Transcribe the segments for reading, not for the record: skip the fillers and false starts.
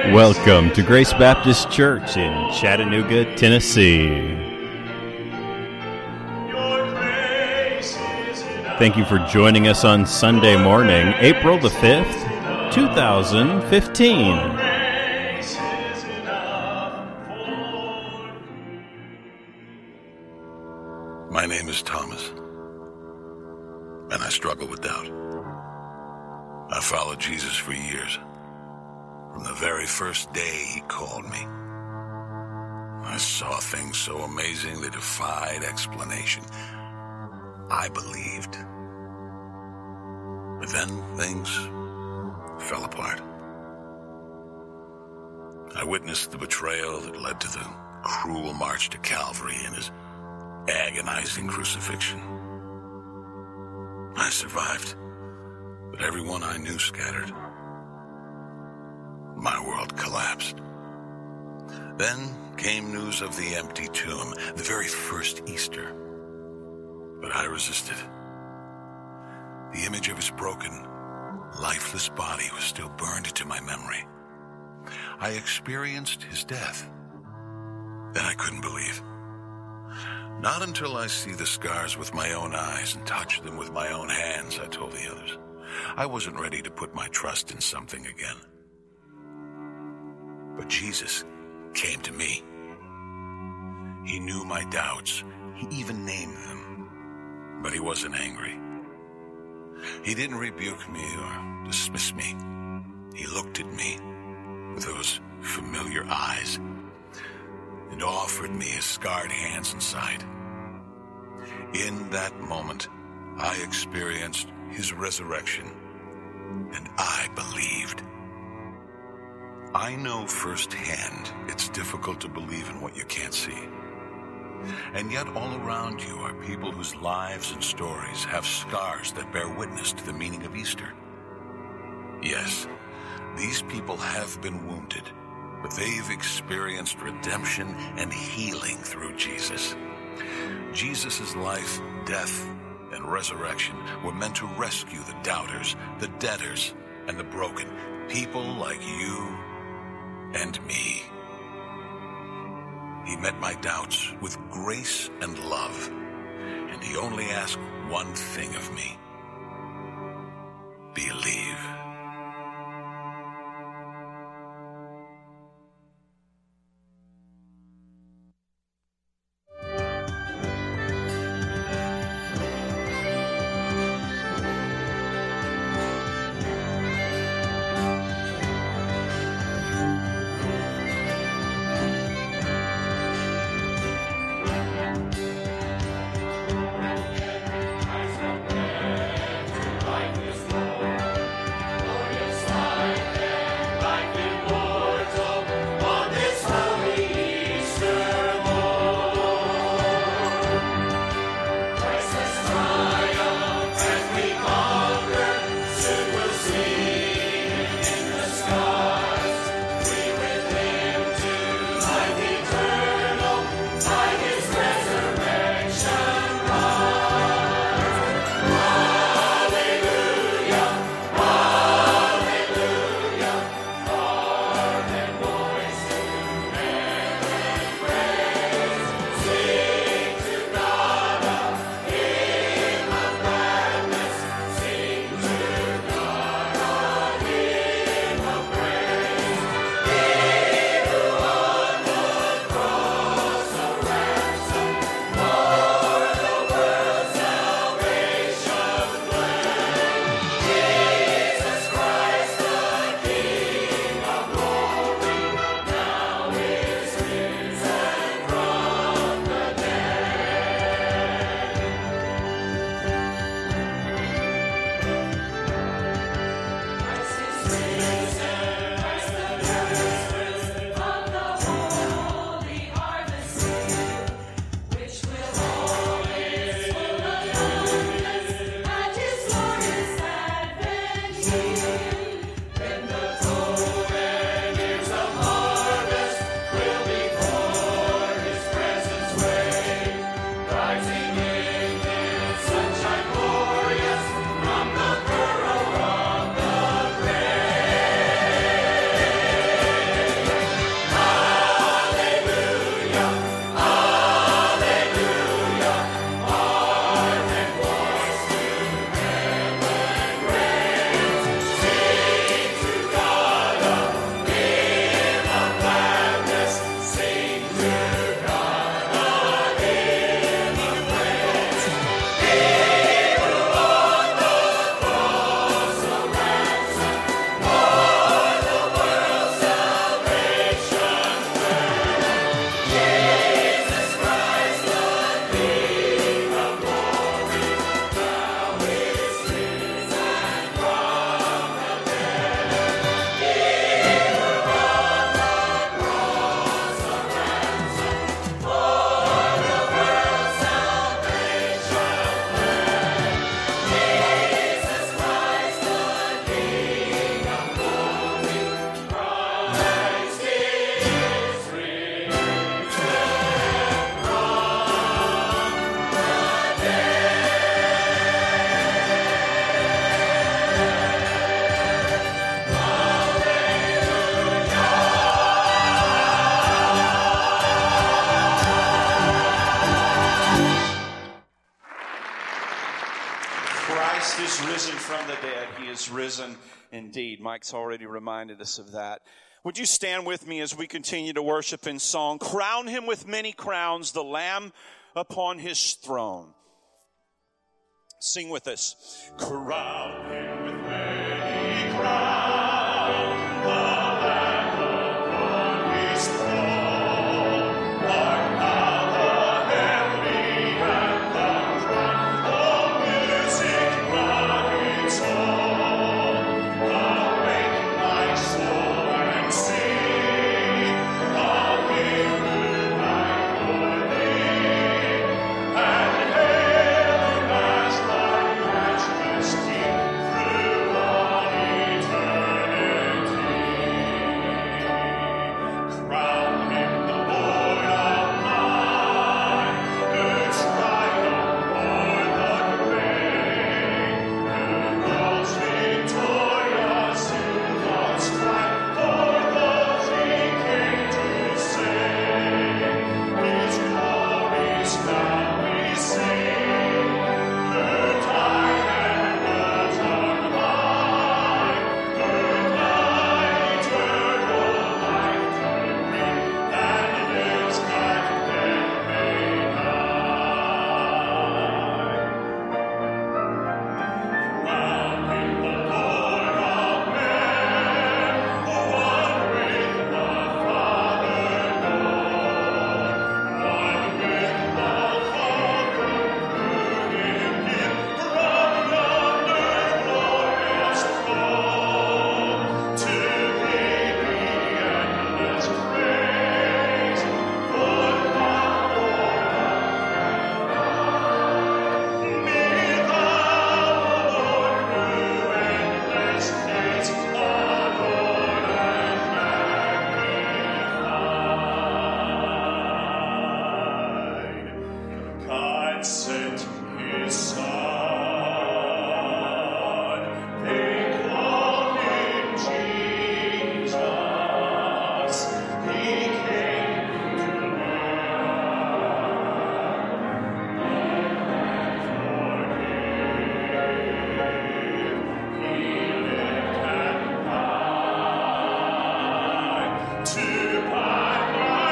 Welcome to Grace Baptist Church in Chattanooga, Tennessee. Thank you for joining us on Sunday morning, April the 5th, 2015. My name is Thomas, and I struggle with doubt. I followed Jesus for years. From the very first day he called me, I saw things so amazing they defied explanation. I believed. But then things fell apart. I witnessed the betrayal that led to the cruel march to Calvary and his agonizing crucifixion. I survived, but everyone I knew scattered. My world collapsed. Then came news of the empty tomb, the very first Easter. But I resisted. The image of his broken, lifeless body was still burned into my memory. I experienced his death. Then I couldn't believe. Not until I see the scars with my own eyes and touch them with my own hands, I told the others. I wasn't ready to put my trust in something again. But Jesus came to me. He knew my doubts. He even named them. But he wasn't angry. He didn't rebuke me or dismiss me. He looked at me with those familiar eyes and offered me his scarred hands and side. In that moment, I experienced his resurrection, and I believed. I know firsthand it's difficult to believe in what you can't see. And yet all around you are people whose lives and stories have scars that bear witness to the meaning of Easter. Yes, these people have been wounded, but they've experienced redemption and healing through Jesus. Jesus' life, death, and resurrection were meant to rescue the doubters, the debtors, and the broken. People like you and me. He met my doubts with grace and love, and he only asked one thing of me: believe. Christ is risen from the dead. He is risen indeed. Mike's already reminded us of that. Would you stand with me as we continue to worship in song? Crown him with many crowns, the Lamb upon his throne. Sing with us. Crown him with many crowns, the Lamb upon his throne. Hark now the heavenly anthem, all music but its own. Awake my soul and sing, I'll give good night for thee, and hail him as thy matchless King through all eternity. Crown him the Lord of mine, who triumphed o'er the grave, who rose victorious through the strife for those he came to save. His glories now we sing, who died and rose on high, who died eternal life to bring, and lives that death may die. Crown him the Lord of men, one with the Father Lord, one with the Father, who in him from yonder glorious throne to thee be endless praise, for thou, Lord, be thou, Lord, through endless days adored and magnified. God sent his Son, they called him Jesus. He came to to buy my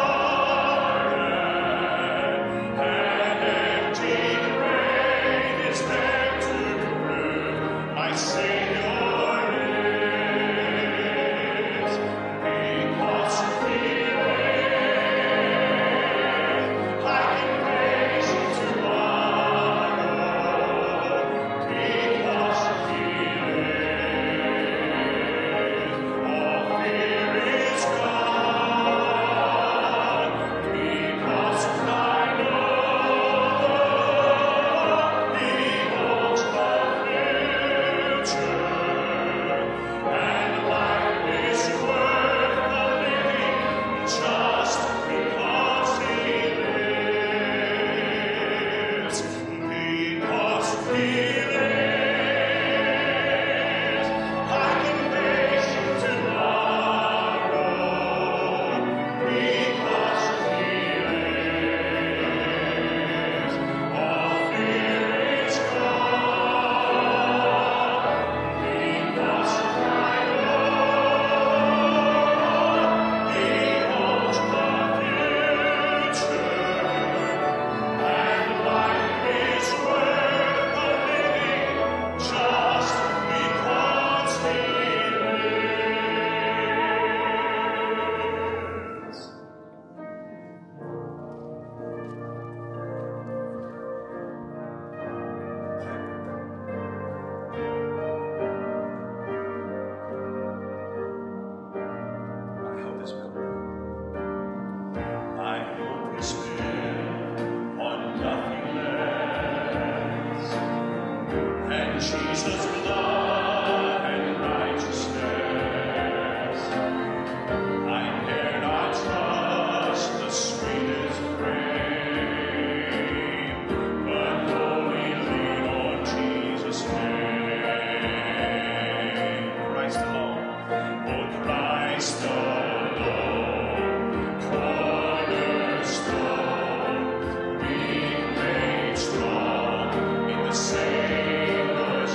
pardon, an empty grave is there to prove my Savior lives. Because he lives, I can face tomorrow. Because he lives, all fear is gone, because I know he holds the future, and life is worth the living just because he lives. Because he lives, I can face tomorrow. Because he lives, all fear is gone. Because I know he holds the future, and life is worth the living just because he lives. My hope is built on nothing less than Jesus' blood and righteousness. I dare not trust the sweetest frame, but wholly lean on Jesus' name. Christ alone, oh Christ alone, cornerstone, be made strong in the Savior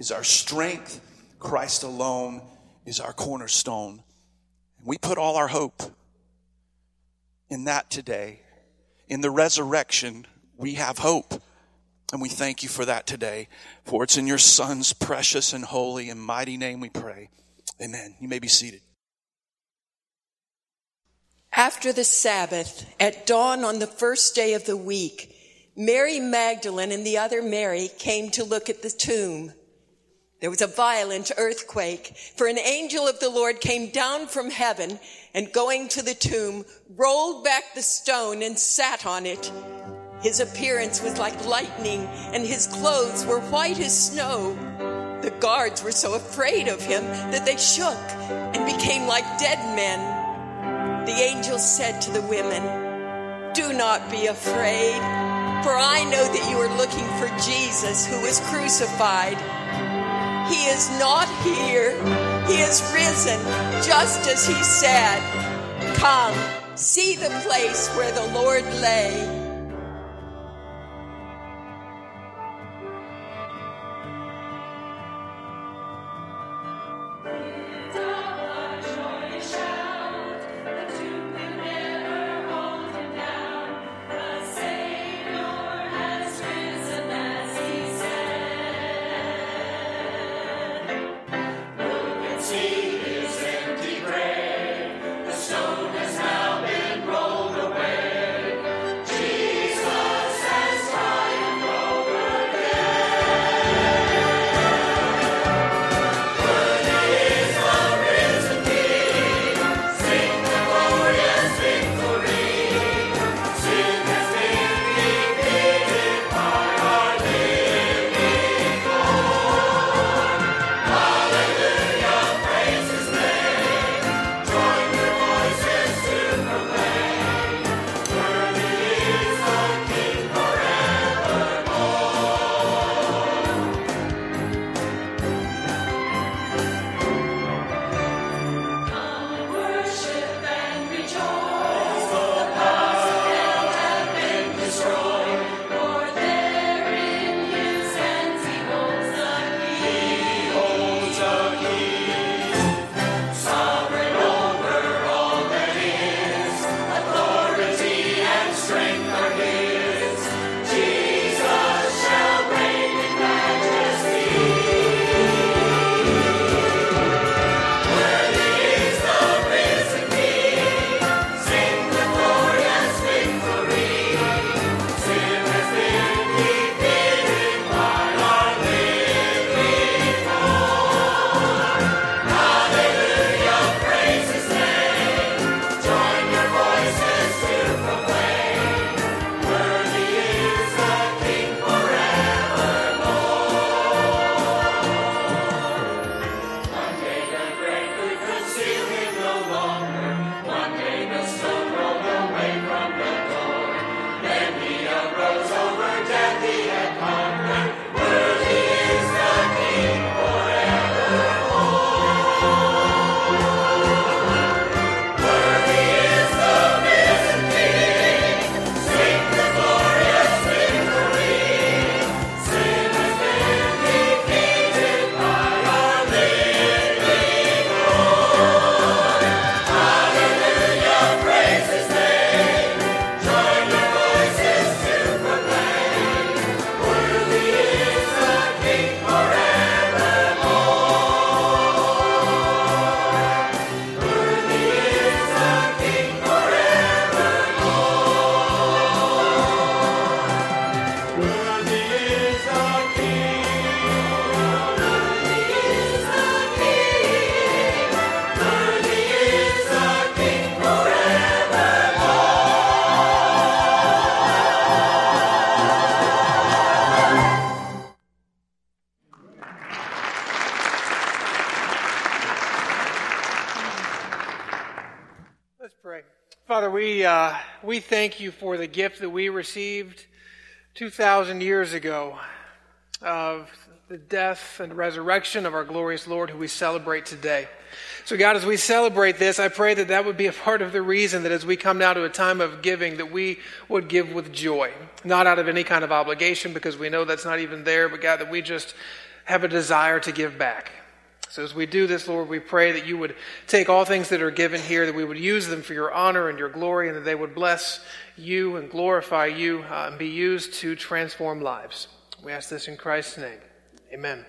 is our strength. Christ alone is our cornerstone. We put all our hope in that today. In the resurrection, we have hope. And we thank you for that today. For it's in your Son's precious and holy and mighty name we pray. Amen. You may be seated. After the Sabbath, at dawn on the first day of the week, Mary Magdalene and the other Mary came to look at the tomb. There was a violent earthquake, for an angel of the Lord came down from heaven and, going to the tomb, rolled back the stone and sat on it. His appearance was like lightning, and his clothes were white as snow. The guards were so afraid of him that they shook and became like dead men. The angel said to the women, "Do not be afraid, for I know that you are looking for Jesus who was crucified. He is not here. He is risen, just as he said. Come, see the place where the Lord lay." Father, we thank you for the gift that we received 2,000 years ago of the death and resurrection of our glorious Lord who we celebrate today. So God, as we celebrate this, I pray that that would be a part of the reason that as we come now to a time of giving, that we would give with joy, not out of any kind of obligation because we know that's not even there, but God, that we just have a desire to give back. So as we do this, Lord, we pray that you would take all things that are given here, that we would use them for your honor and your glory, and that they would bless you and glorify you and be used to transform lives. We ask this in Christ's name. Amen.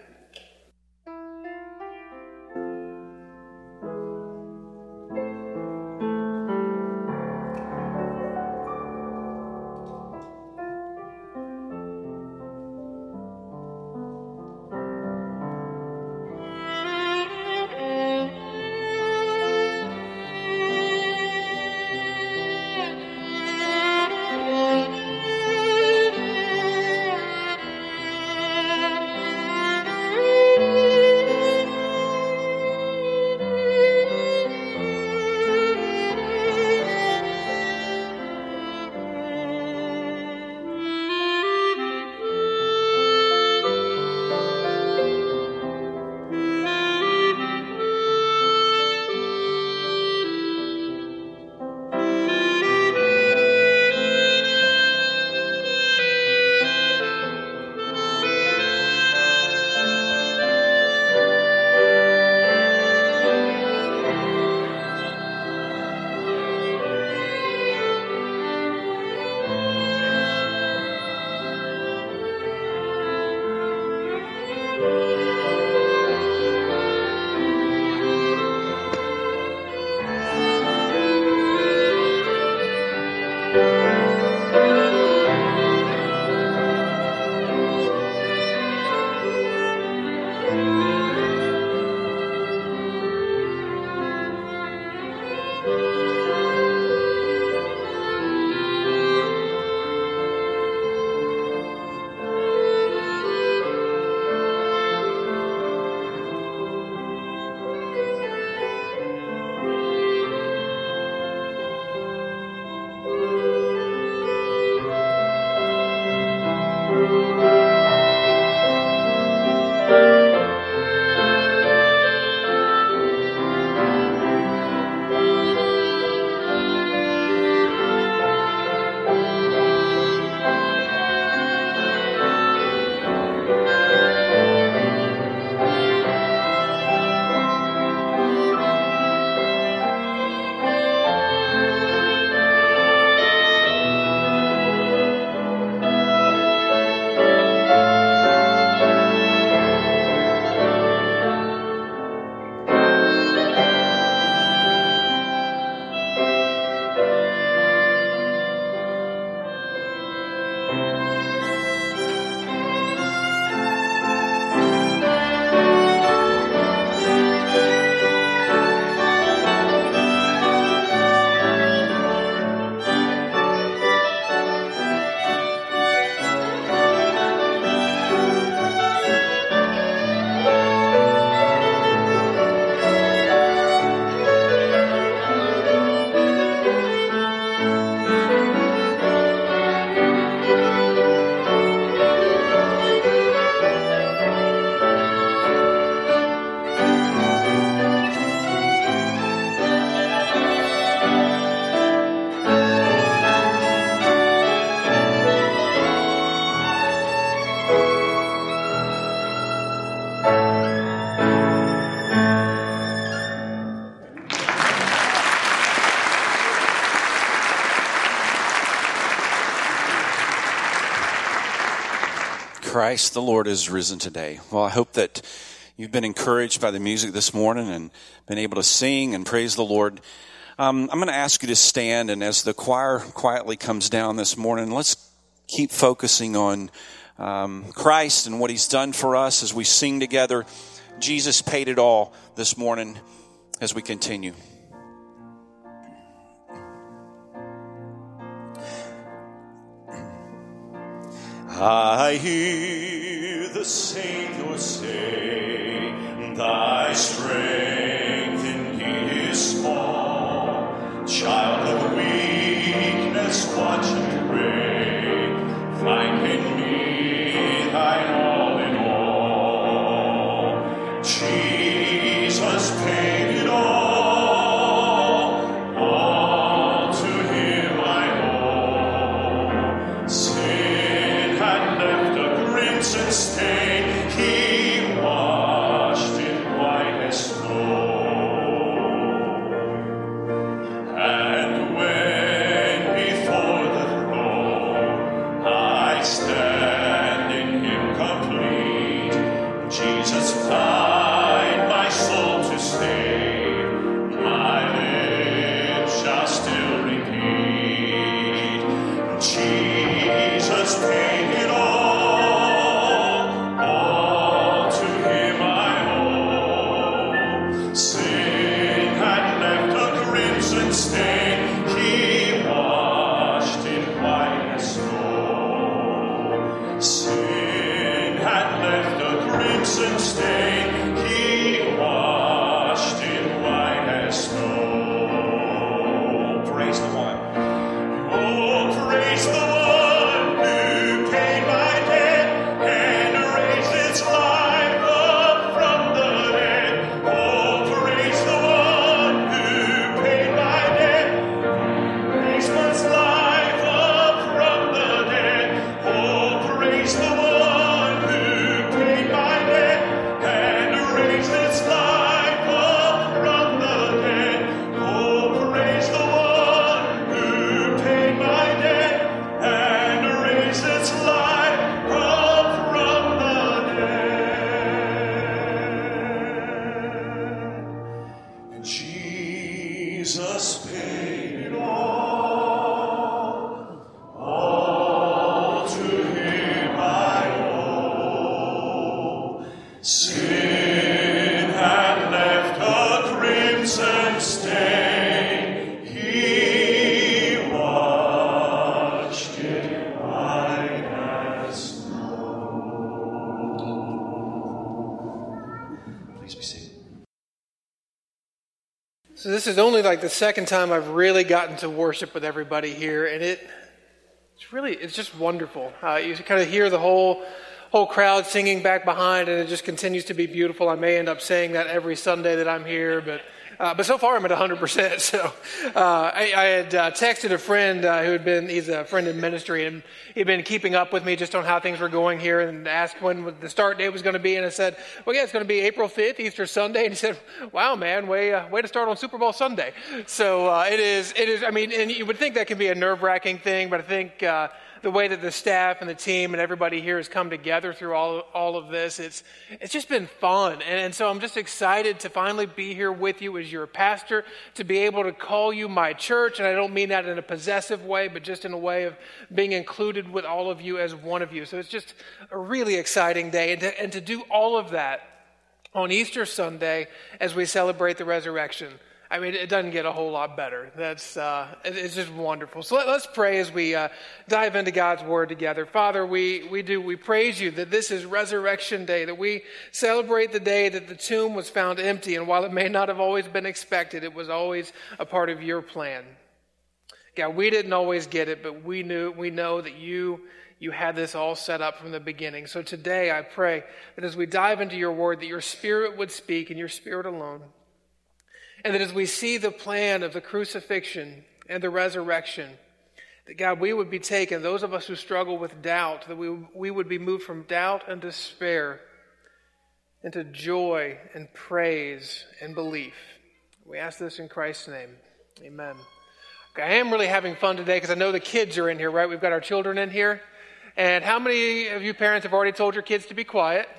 Christ the Lord is risen today. Well, I hope that you've been encouraged by the music this morning and been able to sing and praise the Lord. I'm going to ask you to stand, and as the choir quietly comes down this morning, let's keep focusing on Christ and what he's done for us as we sing together. Jesus paid it all this morning as we continue. I hear the Savior say, thy strength indeed is small. Child of weakness, watch and pray. Find in me thine all in all. Jesus paid it all to him I owe. Sin had left a crimson stain, he Sin had left a crimson stain, he washed it white as snow. Sin had left a crimson stain, he washed it white as snow. Praise the one. Oh, praise the one. So this is only like the second time I've really gotten to worship with everybody here, and it's just wonderful. You kind of hear the whole crowd singing back behind, and it just continues to be beautiful. I may end up saying that every Sunday that I'm here, but so far I'm at 100%. So I had texted a friend he's a friend in ministry, and he'd been keeping up with me just on how things were going here, and asked when the start date was going to be. And I said, well, yeah, it's going to be April 5th, Easter Sunday. And he said, wow, man, way to start on Super Bowl Sunday. So it is. I mean, and you would think that can be a nerve-wracking thing, but I think the way that the staff and the team and everybody here has come together through all of this, it's just been fun. And so I'm just excited to finally be here with you as your pastor, to be able to call you my church. And I don't mean that in a possessive way, but just in a way of being included with all of you as one of you. So it's just a really exciting day. And to do all of that on Easter Sunday as we celebrate the resurrection, I mean, it doesn't get a whole lot better. It's just wonderful. So let's pray as we dive into God's Word together. Father, we praise you that this is Resurrection Day, that we celebrate the day that the tomb was found empty. And while it may not have always been expected, it was always a part of your plan. God, we didn't always get it, but we know that you had this all set up from the beginning. So today I pray that as we dive into your Word, that your Spirit would speak, and your Spirit alone. And that as we see the plan of the crucifixion and the resurrection, that God, we would be taken, those of us who struggle with doubt, that we would be moved from doubt and despair into joy and praise and belief. We ask this in Christ's name. Amen. Okay, I am really having fun today because I know the kids are in here, right? We've got our children in here. And how many of you parents have already told your kids to be quiet?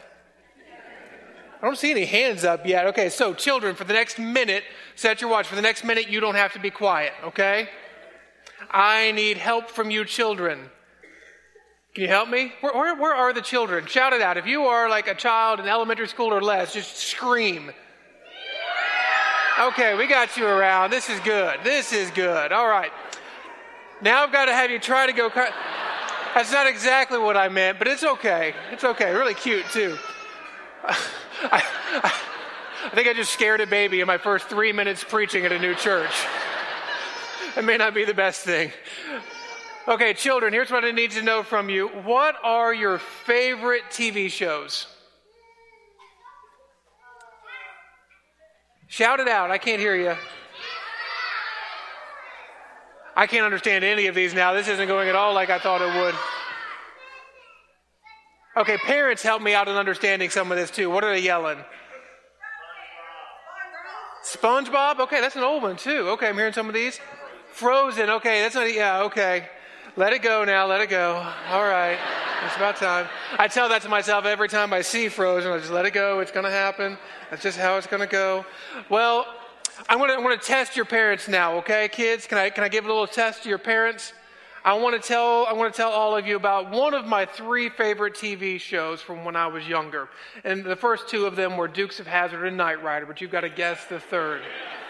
I don't see any hands up yet. Okay, so children, for the next minute, set your watch. For the next minute, you don't have to be quiet, okay? I need help from you children. Can you help me? Where are the children? Shout it out. If you are like a child in elementary school or less, just scream. Okay, we got you around. This is good. This is good. All right. Now I've got to have you try to go. That's not exactly what I meant, but it's okay. It's okay. Really cute, too. I think I just scared a baby in my first 3 minutes preaching at a new church. It may not be the best thing. Okay, children, here's what I need to know from you. What are your favorite TV shows? Shout it out. I can't hear you. I can't understand any of these now. This isn't going at all like I thought it would. Okay, parents, help me out in understanding some of this too. What are they yelling? SpongeBob? Okay, that's an old one too. Okay, I'm hearing some of these. Frozen. Okay, that's not, yeah, okay. Let it go now, let it go. All right, it's about time. I tell that to myself every time I see Frozen. I just let it go, it's going to happen. That's just how it's going to go. Well, I'm going to test your parents now, okay, kids? Can I give a little test to your parents? I want to tell all of you about one of my 3 favorite TV shows from when I was younger. And the first 2 of them were Dukes of Hazzard and Knight Rider, but you've got to guess the third.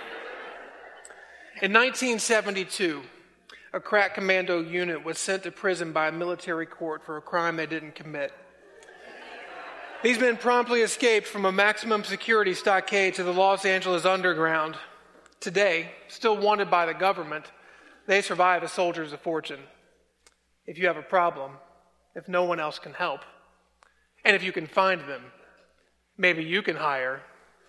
In 1972, a crack commando unit was sent to prison by a military court for a crime they didn't commit. These men promptly escaped from a maximum security stockade to the Los Angeles underground. Today, still wanted by the government, they survive as soldiers of fortune. If you have a problem, if no one else can help, and if you can find them, maybe you can hire.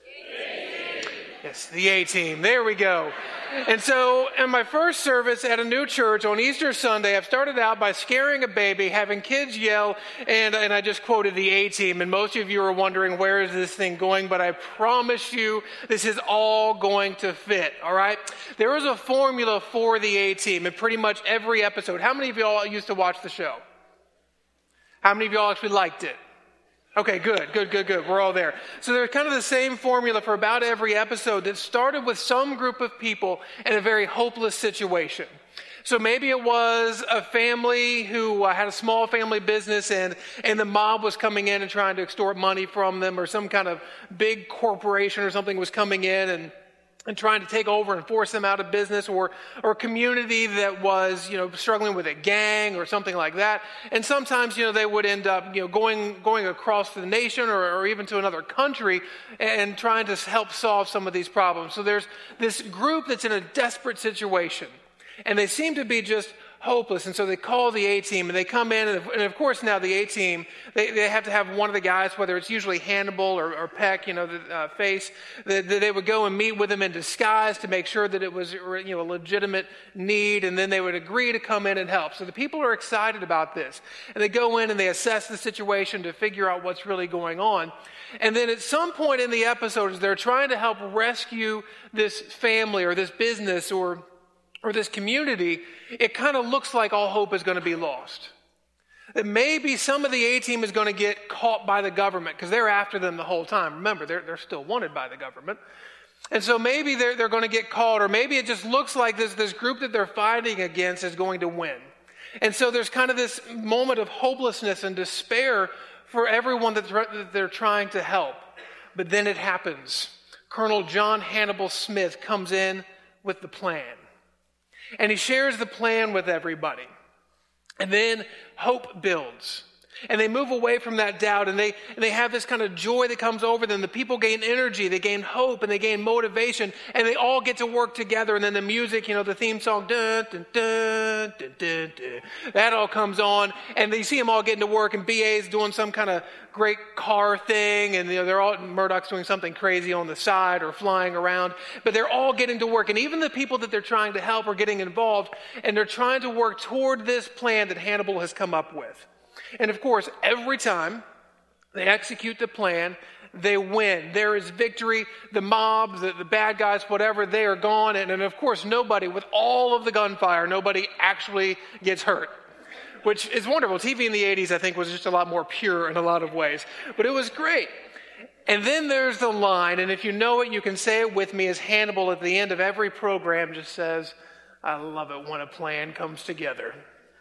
Yes, the A-Team. There we go. And so in my first service at a new church on Easter Sunday, I've started out by scaring a baby, having kids yell, and I just quoted the A-Team. And most of you are wondering, where is this thing going? But I promise you, this is all going to fit, all right? There is a formula for the A-Team in pretty much every episode. How many of y'all used to watch the show? How many of y'all actually liked it? Okay, good. We're all there. So there's kind of the same formula for about every episode that started with some group of people in a very hopeless situation. So maybe it was a family who had a small family business and the mob was coming in and trying to extort money from them, or some kind of big corporation or something was coming in and trying to take over and force them out of business, or a community that was, struggling with a gang or something like that. And sometimes, they would end up, going across the nation or even to another country and trying to help solve some of these problems. So there's this group that's in a desperate situation, and they seem to be just hopeless. And so they call the A-Team, and they come in, and of course now the A-Team, they have to have one of the guys, whether it's usually Hannibal or Peck, the face, that they would go and meet with him in disguise to make sure that it was, a legitimate need, and then they would agree to come in and help. So the people are excited about this, and they go in and they assess the situation to figure out what's really going on. And then at some point in the episode, as they're trying to help rescue this family or this business or this community, it kind of looks like all hope is going to be lost. That maybe some of the A-Team is going to get caught by the government because they're after them the whole time. Remember, they're still wanted by the government. And so maybe they're going to get caught, or maybe it just looks like this group that they're fighting against is going to win. And so there's kind of this moment of hopelessness and despair for everyone that they're trying to help. But then it happens. Colonel John Hannibal Smith comes in with the plan. And he shares the plan with everybody. And then hope builds. And they move away from that doubt, and they have this kind of joy that comes over them. The people gain energy, they gain hope, and they gain motivation, and they all get to work together. And then the music, the theme song, dun, dun, dun, dun, dun, dun, that all comes on, and you see them all getting to work, and BA's doing some kind of great car thing, and they're all, Murdoch's doing something crazy on the side or flying around, but they're all getting to work. And even the people that they're trying to help are getting involved, and they're trying to work toward this plan that Hannibal has come up with. And of course, every time they execute the plan, they win. There is victory. The mob, the bad guys, whatever, they are gone. And of course, nobody, with all of the gunfire, nobody actually gets hurt, which is wonderful. TV in the 80s, I think, was just a lot more pure in a lot of ways. But it was great. And then there's the line, and if you know it, you can say it with me, as Hannibal at the end of every program just says, "I love it when a plan comes together."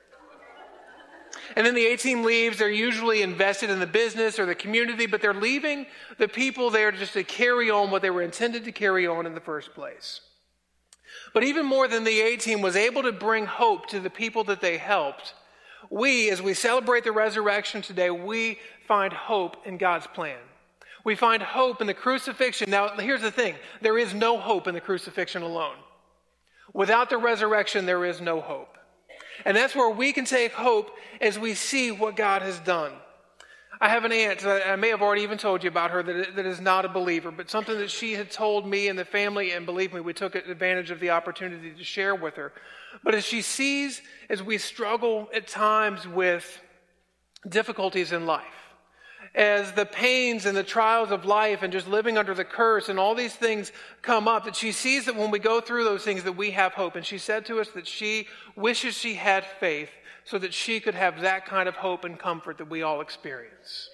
And then the A-Team leaves. They're usually invested in the business or the community, but they're leaving the people there just to carry on what they were intended to carry on in the first place. But even more than the A-Team was able to bring hope to the people that they helped, we, as we celebrate the resurrection today, we find hope in God's plan. We find hope in the crucifixion. Now, here's the thing. There is no hope in the crucifixion alone. Without the resurrection, there is no hope. And that's where we can take hope as we see what God has done. I have an aunt, I may have already even told you about her, that is not a believer, but something that she had told me and the family, and believe me, we took advantage of the opportunity to share with her. But as she sees, as we struggle at times with difficulties in life, as the pains and the trials of life and just living under the curse and all these things come up, that she sees that when we go through those things that we have hope. And she said to us that she wishes she had faith so that she could have that kind of hope and comfort that we all experience.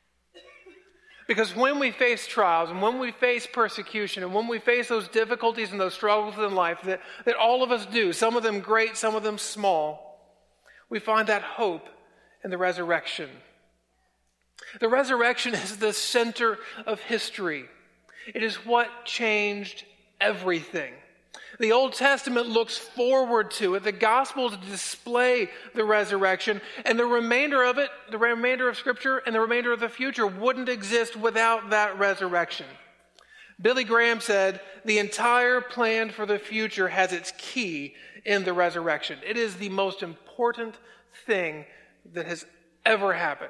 Because when we face trials and when we face persecution and when we face those difficulties and those struggles in life that all of us do, some of them great, some of them small, We find that hope in the resurrection. The resurrection is the center of history. It is what changed everything. The Old Testament looks forward to it. The Gospels display the resurrection, and the remainder of it, the remainder of Scripture and the remainder of the future wouldn't exist without that resurrection. Billy Graham said, the entire plan for the future has its key in the resurrection. It is the most important thing that has ever happened.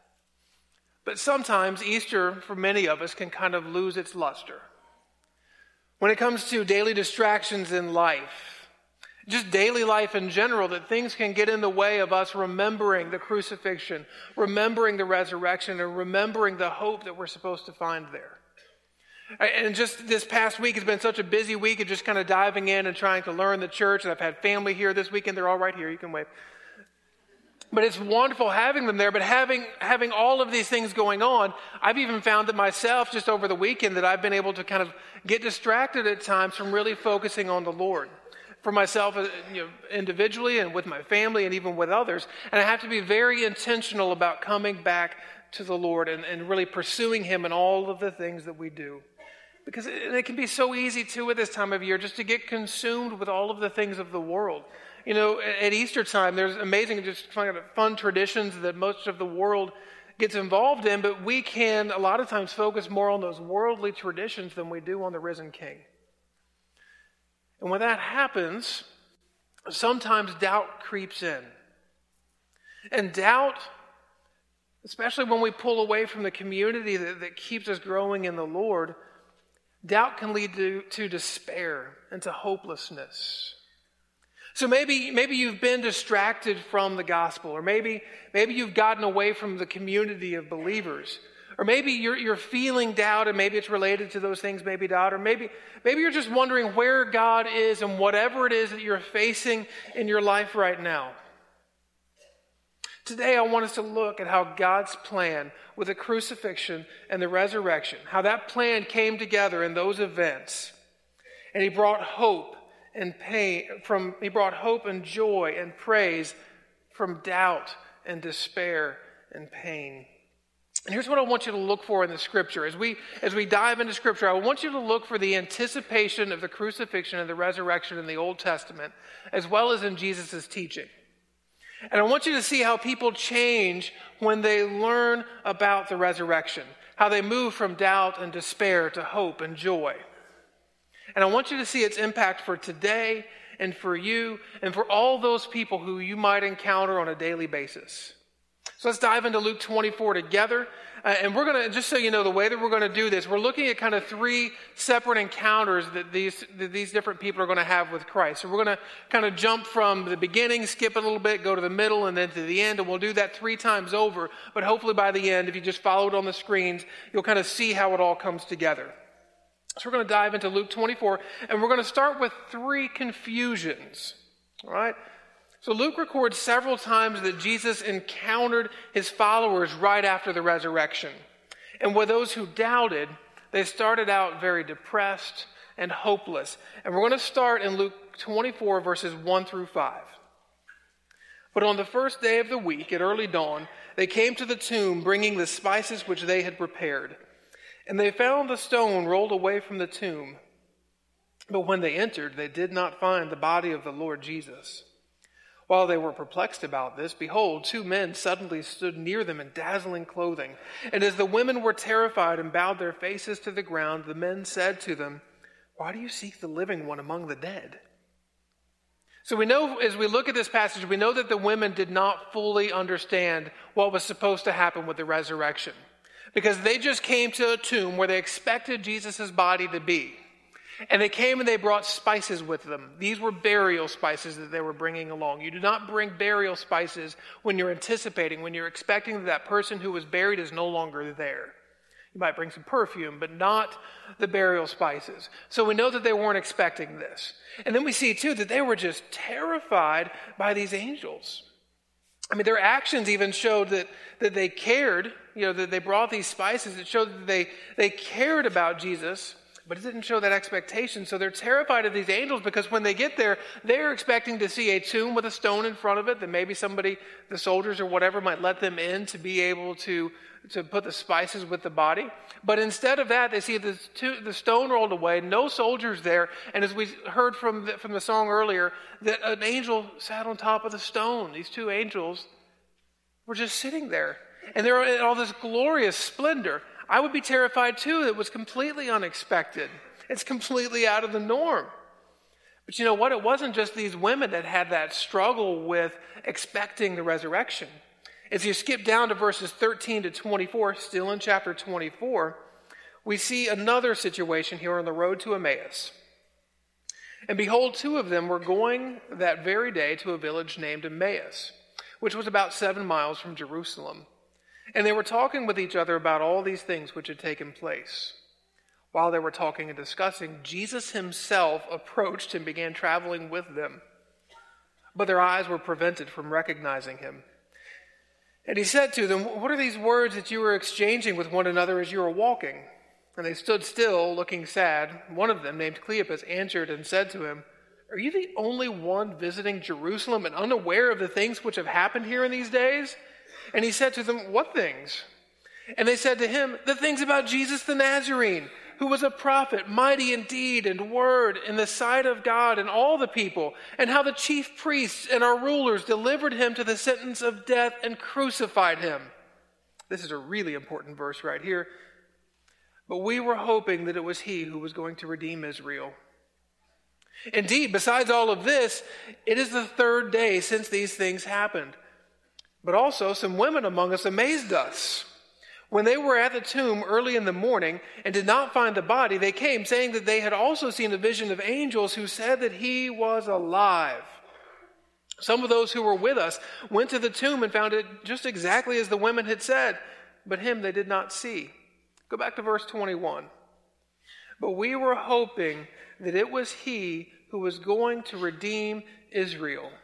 But sometimes Easter, for many of us, can kind of lose its luster. When it comes to daily distractions in life, just daily life in general, that things can get in the way of us remembering the crucifixion, remembering the resurrection, and remembering the hope that we're supposed to find there. And just this past week has been such a busy week of just kind of diving in and trying to learn the church. And I've had family here this weekend. They're all right here. You can wave. But it's wonderful having them there. But having all of these things going on, I've even found that myself just over the weekend that I've been able to kind of get distracted at times from really focusing on the Lord. For myself, individually and with my family and even with others. And I have to be very intentional about coming back to the Lord and really pursuing Him in all of the things that we do. Because it can be so easy too at this time of year just to get consumed with all of the things of the world. You know, at Easter time, there's amazing, just fun traditions that most of the world gets involved in, but we can a lot of times focus more on those worldly traditions than we do on the risen King. And when that happens, sometimes doubt creeps in. And doubt, especially when we pull away from the community that keeps us growing in the Lord, doubt can lead to despair and to hopelessness. So maybe you've been distracted from the gospel, or maybe you've gotten away from the community of believers, or maybe you're feeling doubt, and maybe it's related to those things, maybe doubt, or maybe you're just wondering where God is and whatever it is that you're facing in your life right now. Today I want us to look at how God's plan with the crucifixion and the resurrection, how that plan came together in those events. And He brought hope and pain He brought hope and joy and praise from doubt and despair and pain. And here's what I want you to look for in the Scripture. As we dive into Scripture, I want you to look for the anticipation of the crucifixion and the resurrection in the Old Testament, as well as in Jesus' teaching. And I want you to see how people change when they learn about the resurrection, how they move from doubt and despair to hope and joy. And I want you to see its impact for today and for you and for all those people who you might encounter on a daily basis. So let's dive into Luke 24 together. And we're going to, just so you know, the way that we're going to do this, we're looking at kind of three separate encounters that these different people are going to have with Christ. So we're going to kind of jump from the beginning, skip a little bit, go to the middle, and then to the end. And we'll do that 3 times over. But hopefully by the end, if you just follow it on the screens, you'll kind of see how it all comes together. So we're going to dive into Luke 24, and we're going to start with 3 confusions. All right? So Luke records several times that Jesus encountered his followers right after the resurrection. And with those who doubted, they started out very depressed and hopeless. And we're going to start in Luke 24, verses 1 through 5. But on the first day of the week, at early dawn, they came to the tomb, bringing the spices which they had prepared. And they found the stone rolled away from the tomb. But when they entered, they did not find the body of the Lord Jesus. While they were perplexed about this, behold, 2 men suddenly stood near them in dazzling clothing. And as the women were terrified and bowed their faces to the ground, the men said to them, "Why do you seek the living one among the dead?" So we know, as we look at this passage, we know that the women did not fully understand what was supposed to happen with the resurrection. Because they just came to a tomb where they expected Jesus' body to be. And they came and they brought spices with them. These were burial spices that they were bringing along. You do not bring burial spices when you're anticipating, when you're expecting that that person who was buried is no longer there. You might bring some perfume, but not the burial spices. So we know that they weren't expecting this. And then we see, too, that they were just terrified by these angels. I mean, their actions even showed that they cared, that they brought these spices. It showed that they cared about Jesus. But it didn't show that expectation, so they're terrified of these angels because when they get there, they're expecting to see a tomb with a stone in front of it that maybe somebody, the soldiers or whatever, might let them in to be able to put the spices with the body. But instead of that, they see the stone rolled away, no soldiers there, and as we heard from the song earlier, that an angel sat on top of the stone. These two angels were just sitting there, and they're in all this glorious splendor. I would be terrified too. It was completely unexpected. It's completely out of the norm. But you know what? It wasn't just these women that had that struggle with expecting the resurrection. As you skip down to verses 13 to 24, still in chapter 24, we see another situation here on the road to Emmaus. And behold, two of them were going that very day to a village named Emmaus, which was about 7 miles from Jerusalem. And they were talking with each other about all these things which had taken place. While they were talking and discussing, Jesus himself approached and began traveling with them. But their eyes were prevented from recognizing him. And he said to them, "What are these words that you were exchanging with one another as you were walking?" And they stood still, looking sad. One of them, named Cleopas, answered and said to him, "Are you the only one visiting Jerusalem and unaware of the things which have happened here in these days?" And he said to them, "What things?" And they said to him, "The things about Jesus the Nazarene, who was a prophet, mighty in deed and word in the sight of God and all the people, and how the chief priests and our rulers delivered him to the sentence of death and crucified him." This is a really important verse right here. "But we were hoping that it was he who was going to redeem Israel. Indeed, besides all of this, it is the 3rd day since these things happened. But also some women among us amazed us. When they were at the tomb early in the morning and did not find the body, they came saying that they had also seen a vision of angels who said that he was alive. Some of those who were with us went to the tomb and found it just exactly as the women had said, but him they did not see." Go back to verse 21. "But we were hoping that it was he who was going to redeem Israel."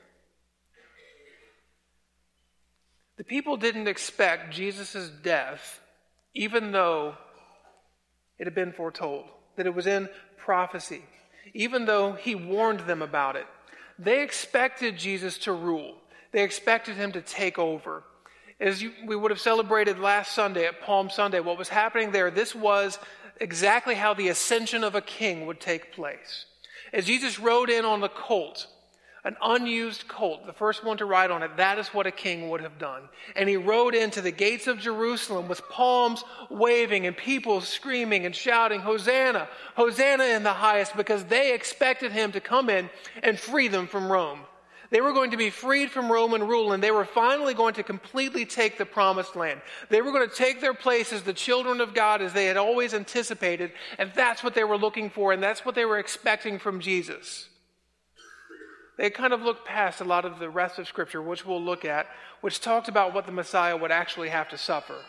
The people didn't expect Jesus' death, even though it had been foretold, that it was in prophecy, even though he warned them about it. They expected Jesus to rule. They expected him to take over. As we would have celebrated last Sunday at Palm Sunday, what was happening there, this was exactly how the ascension of a king would take place. As Jesus rode in on the colt, an unused colt, the first one to ride on it, that is what a king would have done. And he rode into the gates of Jerusalem with palms waving and people screaming and shouting, "Hosanna, Hosanna in the highest," because they expected him to come in and free them from Rome. They were going to be freed from Roman rule, and they were finally going to completely take the promised land. They were going to take their place as the children of God as they had always anticipated, and that's what they were looking for, and that's what they were expecting from Jesus. They kind of looked past a lot of the rest of Scripture, which we'll look at, which talked about what the Messiah would actually have to suffer.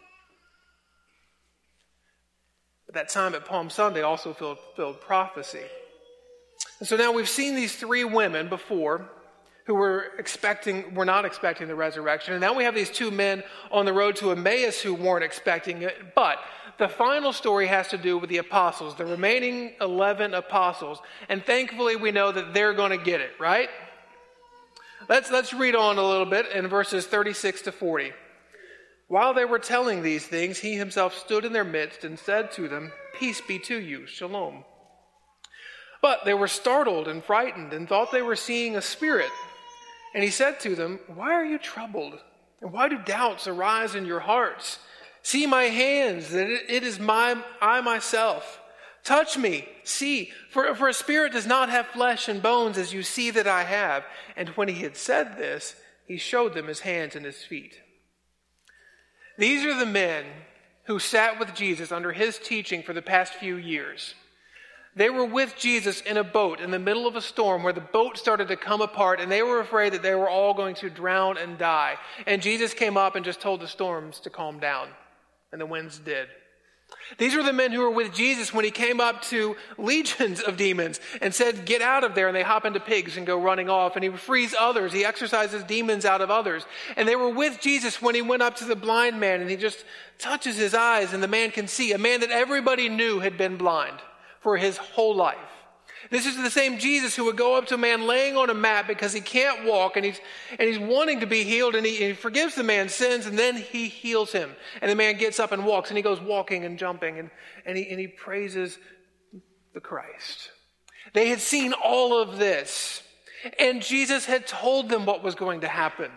But that time at Palm Sunday also fulfilled prophecy. And so now we've seen these 3 women before who were not expecting the resurrection. And now we have these 2 men on the road to Emmaus who weren't expecting it. But the final story has to do with the apostles, the remaining 11 apostles. And thankfully we know that they're going to get it, right? Let's read on a little bit in verses 36 to 40. "While they were telling these things, he himself stood in their midst and said to them, 'Peace be to you, shalom.' But they were startled and frightened and thought they were seeing a spirit. And he said to them, 'Why are you troubled? And why do doubts arise in your hearts? See my hands, that it is I myself. Touch me, see, for a spirit does not have flesh and bones as you see that I have.' And when he had said this, he showed them his hands and his feet." These are the men who sat with Jesus under his teaching for the past few years. They were with Jesus in a boat in the middle of a storm where the boat started to come apart, and they were afraid that they were all going to drown and die. And Jesus came up and just told the storms to calm down, and the winds did. These were the men who were with Jesus when he came up to legions of demons and said, "Get out of there," and they hop into pigs and go running off. And he frees others. He exorcises demons out of others. And they were with Jesus when he went up to the blind man and he just touches his eyes and the man can see, a man that everybody knew had been blind. for his whole life. This is the same Jesus who would go up to a man laying on a mat because he can't walk, and he's wanting to be healed, and he forgives the man's sins, and then he heals him. And the man gets up and walks, and he goes walking and jumping, and he praises the Christ. They had seen all of this, and Jesus had told them what was going to happen.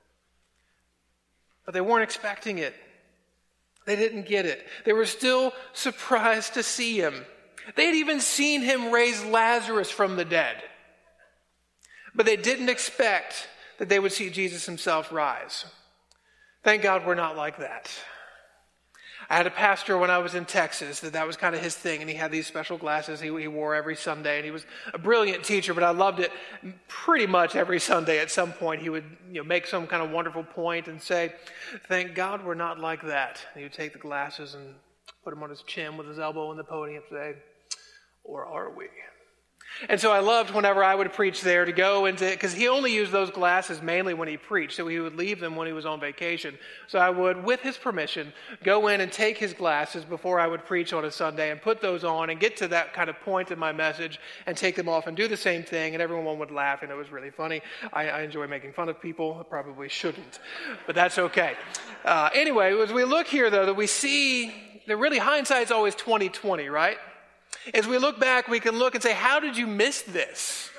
But they weren't expecting it. They didn't get it. They were still surprised to see him. They had even seen him raise Lazarus from the dead. But they didn't expect that they would see Jesus himself rise. Thank God we're not like that. I had a pastor when I was in Texas that was kind of his thing, and he had these special glasses he wore every Sunday, and he was a brilliant teacher, but I loved it. Pretty much every Sunday at some point he would make some kind of wonderful point and say, "Thank God we're not like that." And he would take the glasses and put them on his chin with his elbow on the podium and say, "Or are we?" And so I loved whenever I would preach there to go into, because he only used those glasses mainly when he preached, so he would leave them when he was on vacation. So I would, with his permission, go in and take his glasses before I would preach on a Sunday and put those on and get to that kind of point in my message and take them off and do the same thing, and everyone would laugh, and it was really funny. I enjoy making fun of people. I probably shouldn't, but that's okay. Anyway, as we look here, though, that we see that really hindsight's always 20/20, right? As we look back, we can look and say, how did you miss this?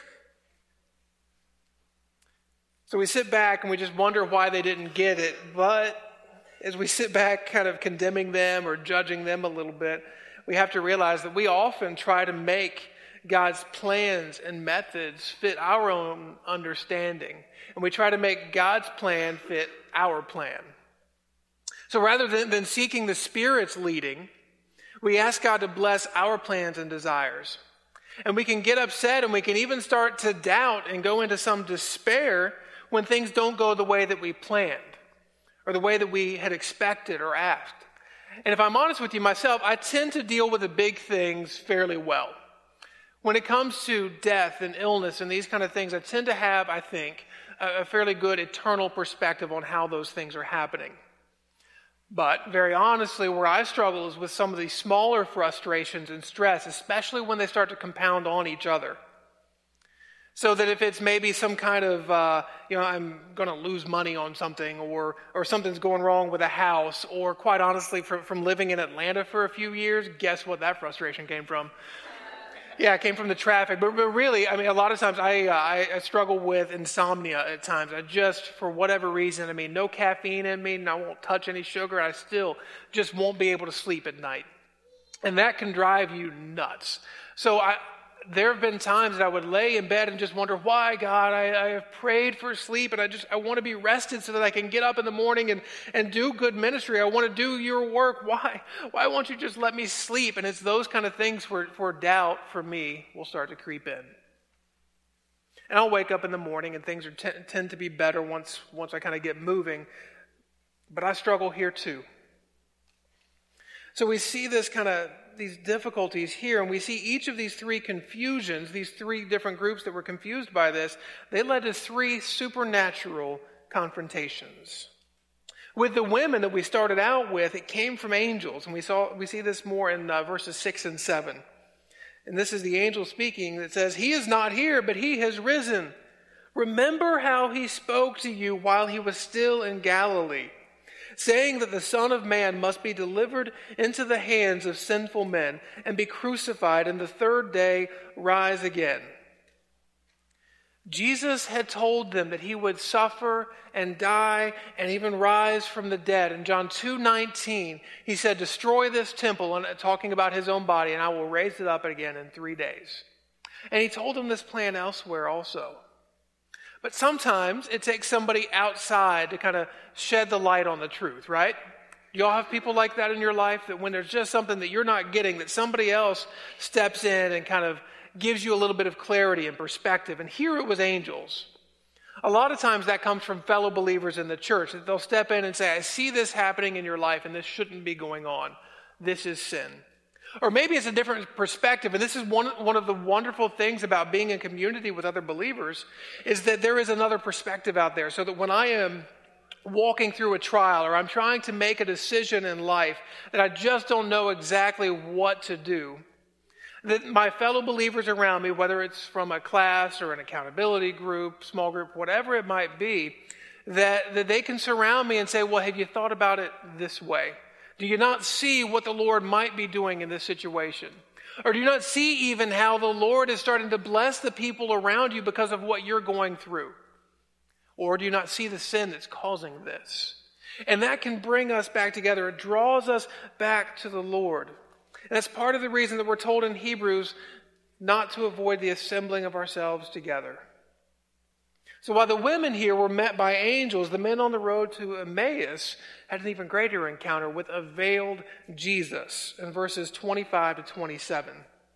So we sit back and we just wonder why they didn't get it. But as we sit back kind of condemning them or judging them a little bit, we have to realize that we often try to make God's plans and methods fit our own understanding. And we try to make God's plan fit our plan. So rather than seeking the Spirit's leading, we ask God to bless our plans and desires. And we can get upset, and we can even start to doubt and go into some despair when things don't go the way that we planned or the way that we had expected or asked. And if I'm honest with you myself, I tend to deal with the big things fairly well. When it comes to death and illness and these kind of things, I tend to have, I think, a fairly good eternal perspective on how those things are happening. But very honestly, where I struggle is with some of these smaller frustrations and stress, especially when they start to compound on each other. So that if it's maybe some kind of, I'm going to lose money on something, or something's going wrong with a house, or quite honestly, from living in Atlanta for a few years, guess what that frustration came from? Yeah, it came from the traffic. But really, I mean, a lot of times I struggle with insomnia at times. I just, for whatever reason, no caffeine in me, and I won't touch any sugar. I still just won't be able to sleep at night. And that can drive you nuts. So there have been times that I would lay in bed and just wonder, why, God, I have prayed for sleep, and I want to be rested so that I can get up in the morning and do good ministry. I want to do your work. Why won't you just let me sleep? And it's those kind of things where doubt for me will start to creep in. And I'll wake up in the morning and things tend to be better once I kind of get moving. But I struggle here too. So we see these difficulties here, and we see each of these three confusions, these three different groups that were confused by this, they led to three supernatural confrontations. With the women that we started out with, it came from angels, and we see this more in verses 6 and 7. And this is the angel speaking that says, "He is not here, but he has risen. Remember how he spoke to you while he was still in Galilee, saying that the Son of Man must be delivered into the hands of sinful men and be crucified, and the third day rise again." Jesus had told them that he would suffer and die and even rise from the dead. In John 2:19, he said, "Destroy this temple," and talking about his own body, "and I will raise it up again in 3 days." And he told them this plan elsewhere also. But sometimes it takes somebody outside to kind of shed the light on the truth, right? Y'all have people like that in your life, that when there's just something that you're not getting, that somebody else steps in and kind of gives you a little bit of clarity and perspective. And here it was angels. A lot of times that comes from fellow believers in the church, that they'll step in and say, "I see this happening in your life, and this shouldn't be going on. This is sin." Or maybe it's a different perspective, and this is one of the wonderful things about being in community with other believers, is that there is another perspective out there, so that when I am walking through a trial, or I'm trying to make a decision in life that I just don't know exactly what to do, That my fellow believers around me, whether it's from a class or an accountability group, small group, whatever it might be, that they can surround me and say, well, have you thought about it this way? Do you not see what the Lord might be doing in this situation? Or do you not see even how the Lord is starting to bless the people around you because of what you're going through? Or do you not see the sin that's causing this? And that can bring us back together. It draws us back to the Lord. And that's part of the reason that we're told in Hebrews not to avoid the assembling of ourselves together. So while the women here were met by angels, the men on the road to Emmaus had an even greater encounter with a veiled Jesus in verses 25 to 27.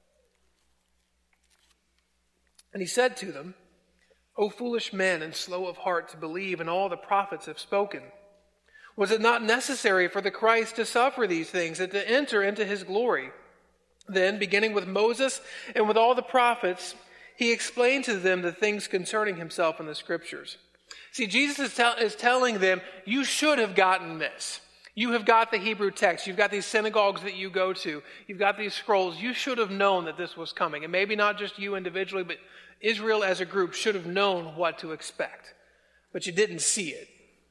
And he said to them, O foolish men and slow of heart to believe in all the prophets have spoken. Was it not necessary for the Christ to suffer these things and to enter into his glory? Then, beginning with Moses and with all the prophets, he explained to them the things concerning himself in the Scriptures. See, Jesus is telling them, you should have gotten this. You have got the Hebrew text. You've got these synagogues that you go to. You've got these scrolls. You should have known that this was coming. And maybe not just you individually, but Israel as a group should have known what to expect. But you didn't see it.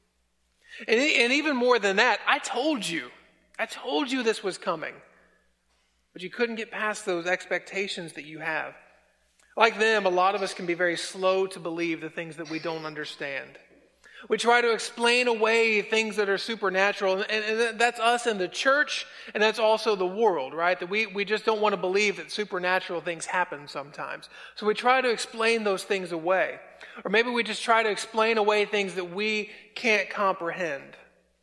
And even more than that, I told you this was coming. But you couldn't get past those expectations that you have. Like them, a lot of us can be very slow to believe the things that we don't understand. We try to explain away things that are supernatural, and that's us in the church, and that's also the world, right? That we just don't want to believe that supernatural things happen sometimes. So we try to explain those things away. Or maybe we just try to explain away things that we can't comprehend.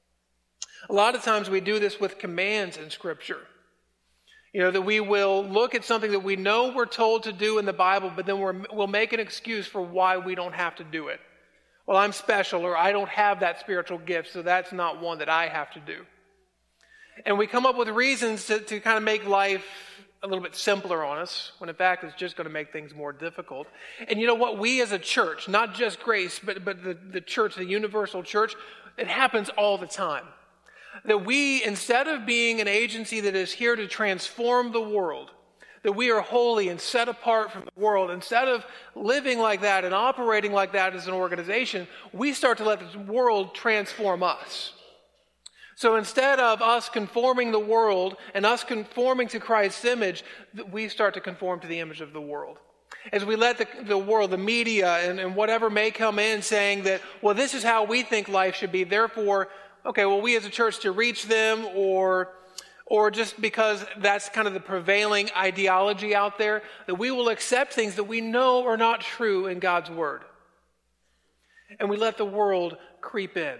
A lot of times we do this with commands in Scripture. That we will look at something that we know we're told to do in the Bible, but then we'll make an excuse for why we don't have to do it. Well, I'm special, or I don't have that spiritual gift, so that's not one that I have to do. And we come up with reasons to kind of make life a little bit simpler on us, when in fact it's just going to make things more difficult. And you know what? We as a church, not just Grace, but the church, the universal church, it happens all the time. That we, instead of being an agency that is here to transform the world, that we are holy and set apart from the world, instead of living like that and operating like that as an organization, we start to let the world transform us. So instead of us conforming the world and us conforming to Christ's image, we start to conform to the image of the world. As we let the world, the media, and whatever may come in saying that, well, this is how we think life should be, therefore, okay, well, we as a church to reach them, or just because that's kind of the prevailing ideology out there, that we will accept things that we know are not true in God's Word. And we let the world creep in.